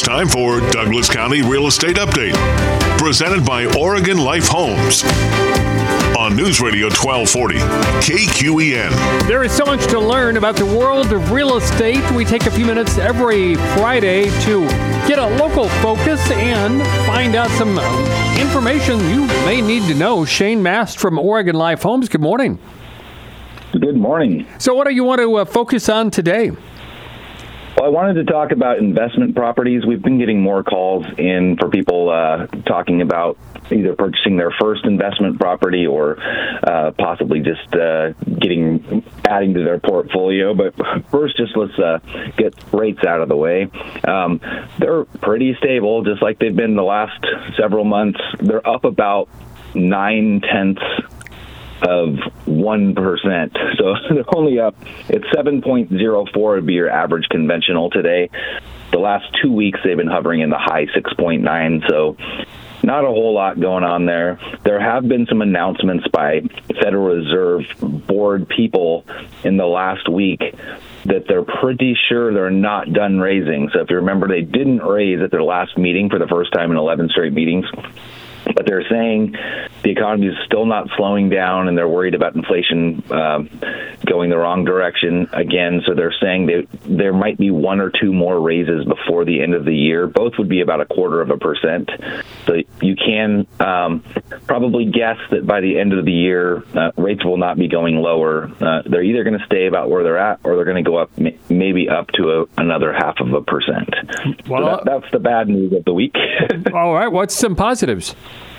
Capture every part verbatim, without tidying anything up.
It's time for Douglas County Real Estate Update, presented by Oregon Life Homes on News Radio twelve forty K Q E N. There is so much to learn about the world of real estate. We take a few minutes every Friday to get a local focus and find out some information you may need to know. Shane Mast from Oregon Life Homes, good morning. Good morning. So what do you want to uh, focus on today? Well, I wanted to talk about investment properties. We've been getting more calls in for people uh, talking about either purchasing their first investment property or uh, possibly just uh, getting adding to their portfolio. But first, just let's uh, get rates out of the way. Um, they're pretty stable, just like they've been the last several months. They're up about nine tenths of one percent. So they're only up. It's seven point zero four would be your average conventional today. The last two weeks, they've been hovering in the high six point nine. So not a whole lot going on there. There have been some announcements by Federal Reserve Board people in the last week that they're pretty sure they're not done raising. So if you remember, they didn't raise at their last meeting for the first time in eleven straight meetings. But they're saying the economy is still not slowing down, and they're worried about inflation uh, going the wrong direction again. So they're saying that there might be one or two more raises before the end of the year. Both would be about a quarter of a percent. So you can um, probably guess that by the end of the year, uh, rates will not be going lower. Uh, they're either going to stay about where they're at, or they're going to go up, maybe up to a, another half of a percent. Well, so that, that's the bad news of the week. All right. What's some positives?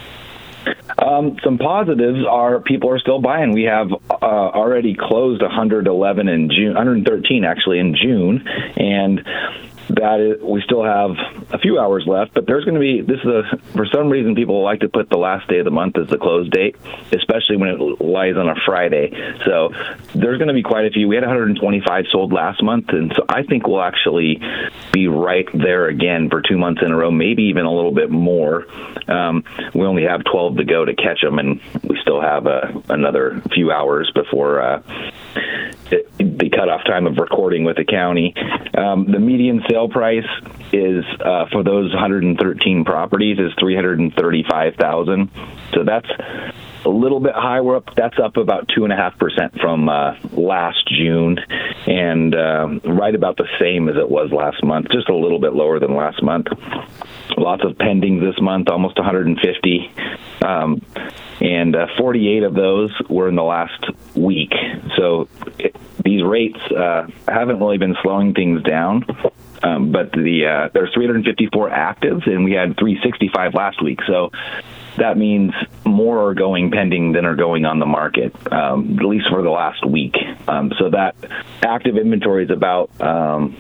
Um, some positives are people are still buying. We have uh, already closed one hundred eleven in June, one hundred thirteen actually in June, and that is, we still have a few hours left. But there's going to be this is a for some reason people like to put the last day of the month as the close date, especially when it lies on a Friday. So there's going to be quite a few. We had one hundred twenty-five sold last month, and so I think we'll actually be right there again for two months in a row, maybe even a little bit more. Um, we only have twelve to go to catch them, and we still have uh, another few hours before uh, it, the cutoff time of recording with the county. Um, the median sale price is uh, for those one hundred thirteen properties is three hundred thirty-five thousand dollars. So that's a little bit high. We're up. That's up about two and a half percent from uh, last June, and uh, right about the same as it was last month. Just a little bit lower than last month. Lots of pendings this month, almost one hundred fifty, um, and uh, forty-eight of those were in the last week. So it, these rates uh, haven't really been slowing things down. Um, but the uh, there's three hundred fifty-four actives, and we had three hundred sixty-five last week. So that means more are going pending than are going on the market, um, at least for the last week. Um, so that active inventory is about, um,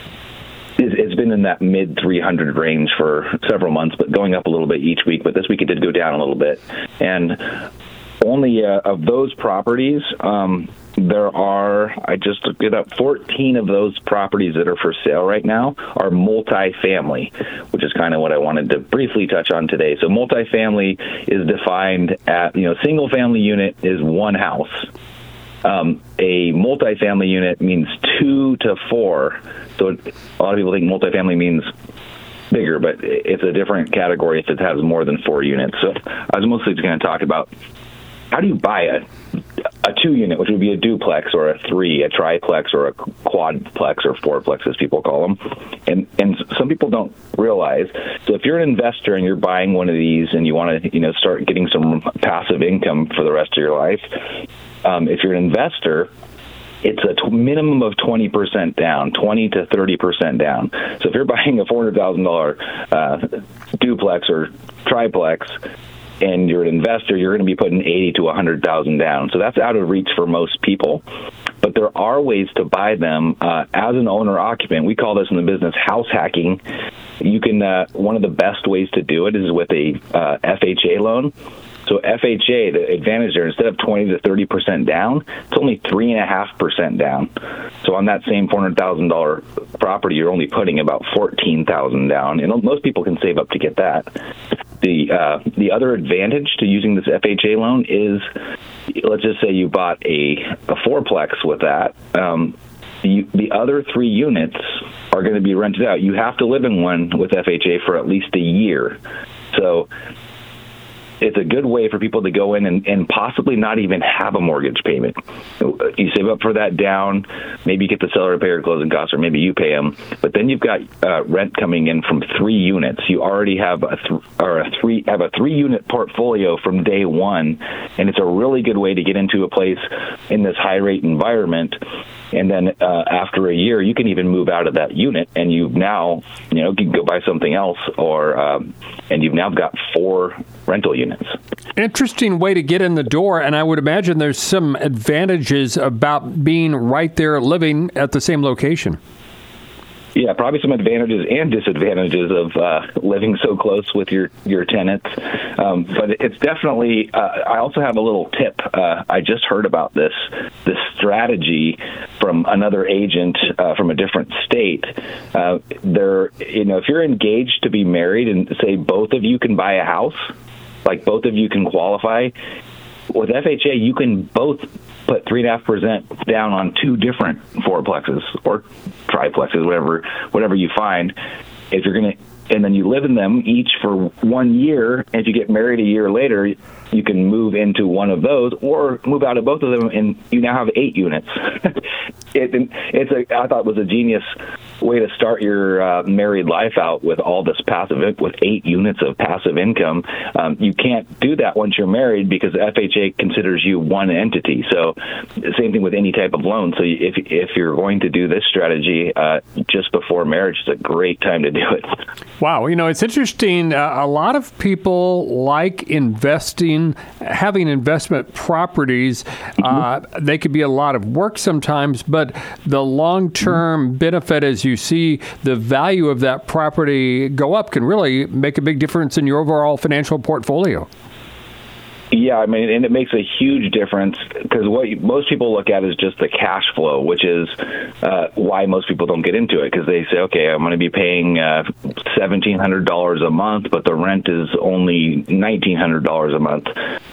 it's, it's been in that mid three hundred range for several months, but going up a little bit each week. But this week it did go down a little bit. And only uh, of those properties, um, there are, I just looked it up, fourteen of those properties that are for sale right now are multifamily, which is kind of what I wanted to briefly touch on today. So multifamily is defined at, you know, single family unit is one house. Um, a multifamily unit means two to four. So a lot of people think multifamily means bigger, but it's a different category if it has more than four units. So I was mostly just going to talk about how do you buy a a two unit, which would be a duplex, or a three, a triplex, or a quadplex, or fourplex, as people call them. And and some people don't realize. So if you're an investor and you're buying one of these and you want to, you know, start getting some passive income for the rest of your life, um, if you're an investor, it's a t- minimum of twenty percent down, twenty to thirty percent down. So if you're buying a four hundred thousand dollars uh, duplex or triplex, and you're an investor, you're going to be putting eighty to one hundred thousand down. So that's out of reach for most people. But there are ways to buy them uh, as an owner occupant. We call this in the business house hacking. You can. Uh, one of the best ways to do it is with a uh, F H A loan. So F H A, the advantage there, instead of twenty to thirty percent down, it's only three point five percent down. So on that same four hundred thousand dollars property, you're only putting about fourteen thousand dollars down. And most people can save up to get that. The uh, the other advantage to using this F H A loan is, let's just say you bought a, a fourplex with that. Um, the, the other three units are going to be rented out. You have to live in one with F H A for at least a year. So it's a good way for people to go in and, and possibly not even have a mortgage payment. You save up for that down, maybe you get the seller to pay your closing costs, or maybe you pay them. But then you've got uh, rent coming in from three units. You already have a th- or a three have a three unit portfolio from day one, and it's a really good way to get into a place in this high rate environment. And then uh, after a year, you can even move out of that unit, and you've now, you know, you can go buy something else, or um, and you've now got four rental units. Interesting way to get in the door, and I would imagine there's some advantages about being right there, living at the same location. Yeah, probably some advantages and disadvantages of uh, living so close with your, your tenants. Um, but it's definitely, uh, I also have a little tip. Uh, I just heard about this, this strategy from another agent uh, from a different state. Uh, there, you know, if you're engaged to be married and say both of you can buy a house, like both of you can qualify, with F H A, you can both put three and a half percent down on two different fourplexes or triplexes, whatever, whatever you find. If you're going to, and then you live in them each for one year. And if you get married a year later, you can move into one of those or move out of both of them, and you now have eight units. it, it's a, I thought it was a genius way to start your uh, married life out with all this passive, with eight units of passive income. Um, you can't do that once you're married because F H A considers you one entity. So same thing with any type of loan. So if if you're going to do this strategy uh, just before marriage, it's a great time to do it. Wow. You know, it's interesting. Uh, a lot of people like investing, having investment properties. Uh, they could be a lot of work sometimes, but the long-term benefit as you see the value of that property go up can really make a big difference in your overall financial portfolio. Yeah, I mean, and it makes a huge difference because what you, most people look at is just the cash flow, which is uh, why most people don't get into it, because they say, okay, I'm going to be paying uh, seventeen hundred dollars a month, but the rent is only nineteen hundred dollars a month.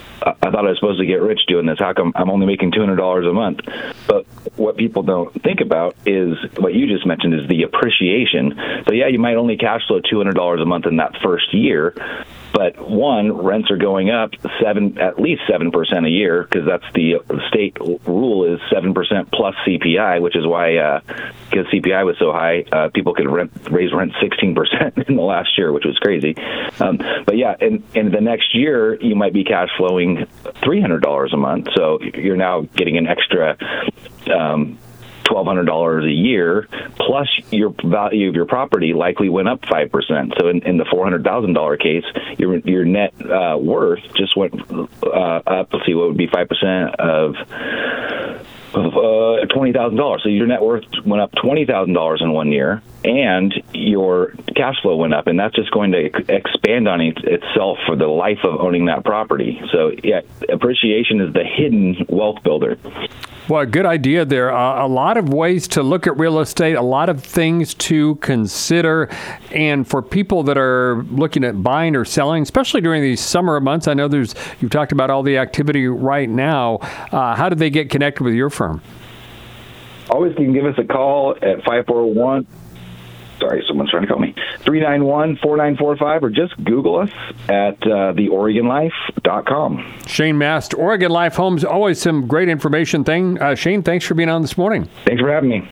I thought I was supposed to get rich doing this. How come I'm only making two hundred dollars a month? But what people don't think about is what you just mentioned is the appreciation. So, yeah, you might only cash flow two hundred dollars a month in that first year. But one, rents are going up seven, at least seven percent a year, because that's the state rule is seven percent plus C P I, which is why, uh, because C P I was so high, uh, people could rent, raise rent sixteen percent in the last year, which was crazy. Um, but yeah, in, in the next year, you might be cash flowing three hundred dollars a month. So you're now getting an extra um, twelve hundred dollars a year, plus your value of your property likely went up five percent. So in, in the four hundred thousand dollars case, your your net uh, worth just went uh, up. Let's see, what would be five percent of, of uh, twenty thousand dollars. So your net worth went up twenty thousand dollars in one year, and your cash flow went up, and that's just going to expand on it, itself for the life of owning that property. So yeah, appreciation is the hidden wealth builder. Well, good idea there. Uh, a lot of ways to look at real estate, a lot of things to consider. And for people that are looking at buying or selling, especially during these summer months, I know there's you've talked about all the activity right now. Uh, how do they get connected with your firm? Always can give us a call at five four one. Sorry, someone's trying to call me. three nine one, four nine four five, or just Google us at uh, the oregon life dot com. Shane Mast, Oregon Life Homes, always some great information thing. Uh, Shane, thanks for being on this morning. Thanks for having me.